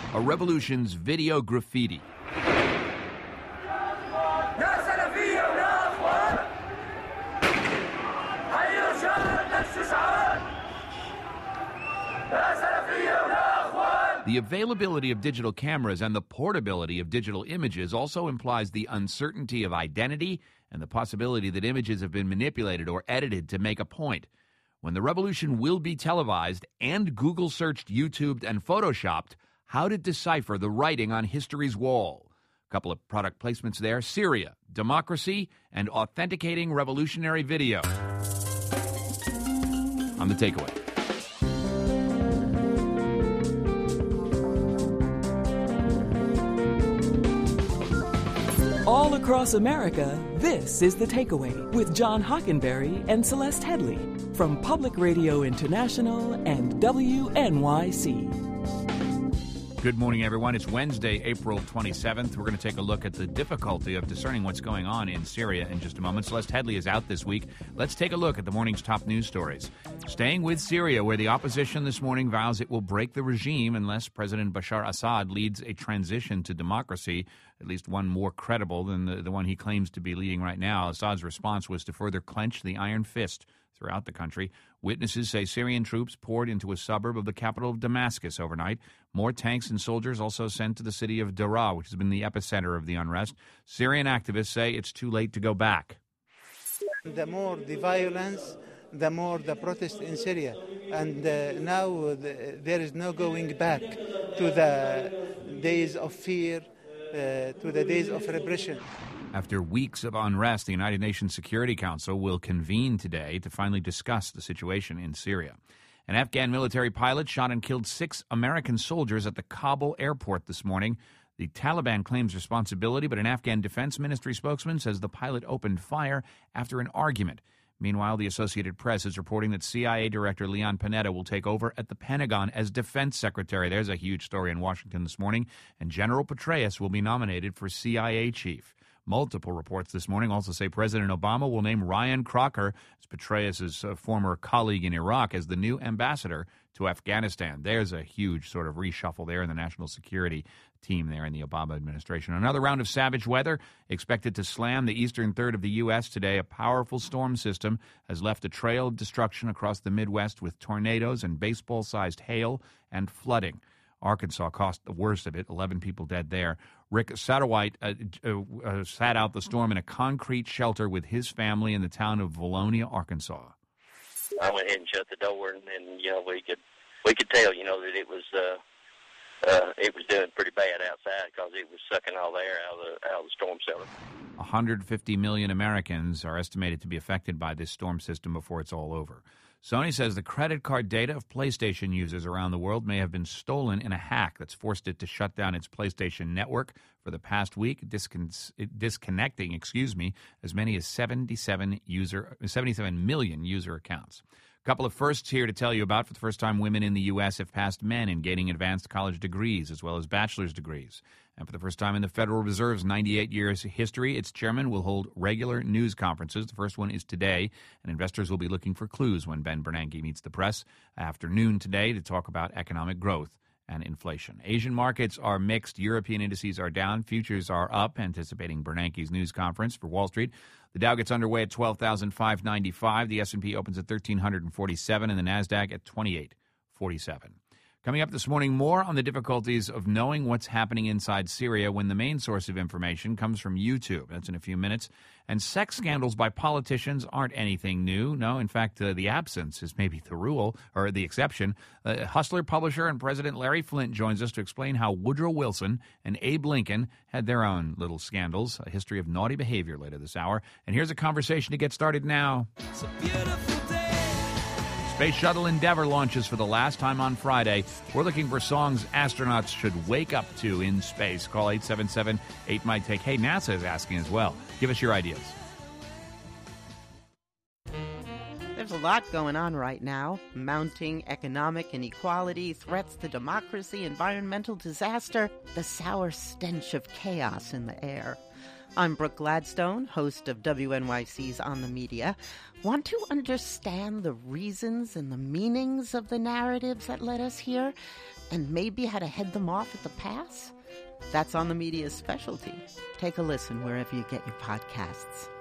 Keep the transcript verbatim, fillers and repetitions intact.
a revolution's video graffiti. The availability of digital cameras and the portability of digital images also implies the uncertainty of identity and the possibility that images have been manipulated or edited to make a point. When the revolution will be televised and Google searched, YouTubed, and Photoshopped, how to decipher the writing on history's wall. A couple of product placements there. Syria, democracy, and authenticating revolutionary video. On the takeaway. All across America, this is The Takeaway with John Hockenberry and Celeste Headley from Public Radio International and W N Y C. Good morning, everyone. It's Wednesday, April twenty-seventh. We're going to take a look at the difficulty of discerning what's going on in Syria in just a moment. Celeste Headley is out this week. Let's take a look at the morning's top news stories. Staying with Syria, where the opposition this morning vows it will break the regime unless President Bashar Assad leads a transition to democracy, at least one more credible than the, the one he claims to be leading right now. Assad's response was to further clench the iron fist throughout the country. Witnesses say Syrian troops poured into a suburb of the capital of Damascus overnight. More tanks and soldiers also sent to the city of Daraa, which has been the epicenter of the unrest. Syrian activists say it's too late to go back. The more the violence, the more the protest in Syria. And uh, now the, there is no going back to the days of fear, uh, to the days of repression. After weeks of unrest, the United Nations Security Council will convene today to finally discuss the situation in Syria. An Afghan military pilot shot and killed six American soldiers at the Kabul airport this morning. The Taliban claims responsibility, but an Afghan Defense Ministry spokesman says the pilot opened fire after an argument. Meanwhile, the Associated Press is reporting that C I A Director Leon Panetta will take over at the Pentagon as Defense Secretary. There's a huge story in Washington this morning. And General Petraeus will be nominated for C I A Chief. Multiple reports this morning also say President Obama will name Ryan Crocker, as Petraeus' uh, former colleague in Iraq, as the new ambassador to Afghanistan. There's a huge sort of reshuffle there in the national security team there in the Obama administration. Another round of savage weather expected to slam the eastern third of the U S today. A powerful storm system has left a trail of destruction across the Midwest with tornadoes and baseball-sized hail and flooding. Arkansas cost the worst of it, eleven people dead there. Rick Satterwhite uh, uh, uh, sat out the storm in a concrete shelter with his family in the town of Valonia, Arkansas. I went ahead and shut the door, and, and you know we could we could tell, you know, that it was uh, uh, it was doing pretty bad outside because it was sucking all the air out of the out of the storm cellar. one hundred fifty million Americans are estimated to be affected by this storm system before it's all over. Sony says the credit card data of PlayStation users around the world may have been stolen in a hack that's forced it to shut down its PlayStation network for the past week, discon- disconnecting, excuse me, as many as seventy-seven user, seventy-seven million user accounts. A couple of firsts here to tell you about. For the first time, women in the U S have passed men in gaining advanced college degrees as well as bachelor's degrees. And for the first time in the Federal Reserve's ninety-eight years history, its chairman will hold regular news conferences. The first one is today, and investors will be looking for clues when Ben Bernanke meets the press afternoon today to talk about economic growth and inflation. Asian markets are mixed. European indices are down. Futures are up, anticipating Bernanke's news conference. For Wall Street, the Dow gets underway at twelve thousand five hundred ninety-five. The S and P opens at one thousand three hundred forty-seven, and the NASDAQ at twenty-eight forty-seven. Coming up this morning, more on the difficulties of knowing what's happening inside Syria when the main source of information comes from YouTube. That's in a few minutes. And sex scandals by politicians aren't anything new. No, in fact, uh, the absence is maybe the rule, or the exception. Uh, Hustler publisher and President Larry Flynt joins us to explain how Woodrow Wilson and Abe Lincoln had their own little scandals, a history of naughty behavior later this hour. And here's a conversation to get started now. It's a beautiful day. Space Shuttle Endeavour launches for the last time on Friday. We're looking for songs astronauts should wake up to in space. Call eight seven seven, eight M I T A K E. Hey, NASA is asking as well. Give us your ideas. There's a lot going on right now. Mounting economic inequality, threats to democracy, environmental disaster, the sour stench of chaos in the air. I'm Brooke Gladstone, host of W N Y C's On the Media. Want to understand the reasons and the meanings of the narratives that led us here? and maybe how to head them off at the pass? That's on the media's specialty. Take a listen wherever you get your podcasts.